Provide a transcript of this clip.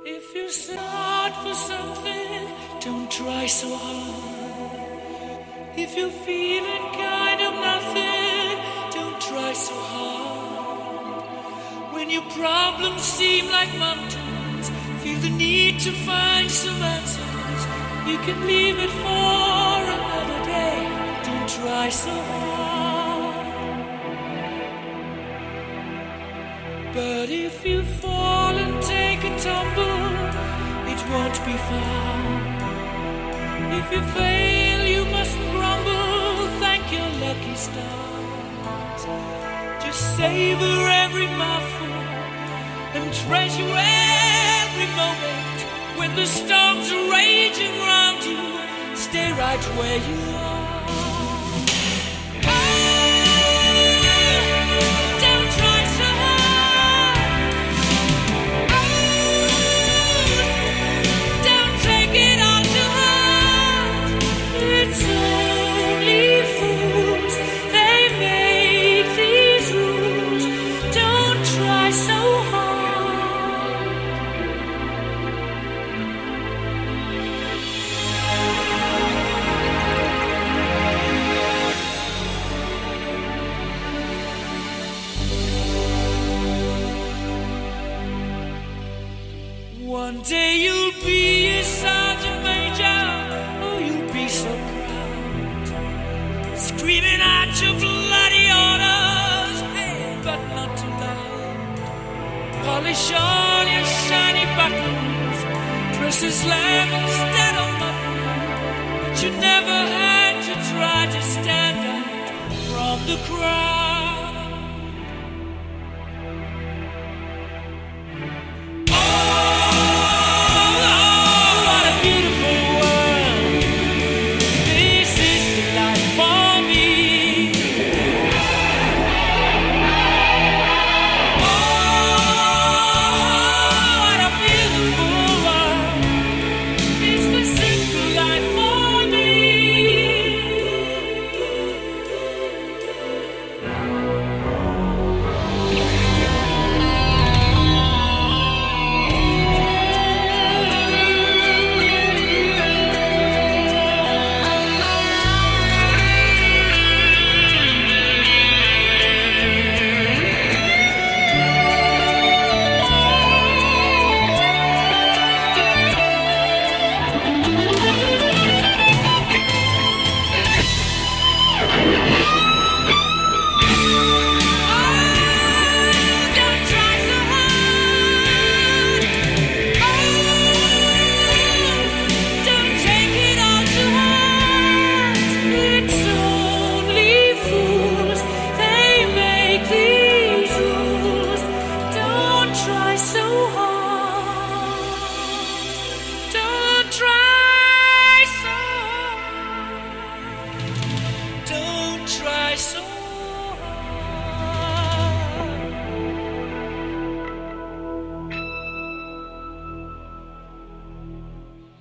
If you start for something, don't try so hard. If you're feeling kind of nothing, don't try so hard. When your problems seem like mountains, feel the need to find some answers. You can leave it for another day. Don't try so hard. But if you fall and take a tumble, it won't be far. If you fail, you mustn't grumble. Thank your lucky stars. Just savor every mouthful and treasure every moment. When the storms are raging round you, stay right where you are. One day you'll be a sergeant major, oh, you'll be so proud, screaming out your bloody orders, hey, but not too loud. Polish all your shiny buttons, dress as lamb instead of mutton, but you never had to try to stand out from the crowd.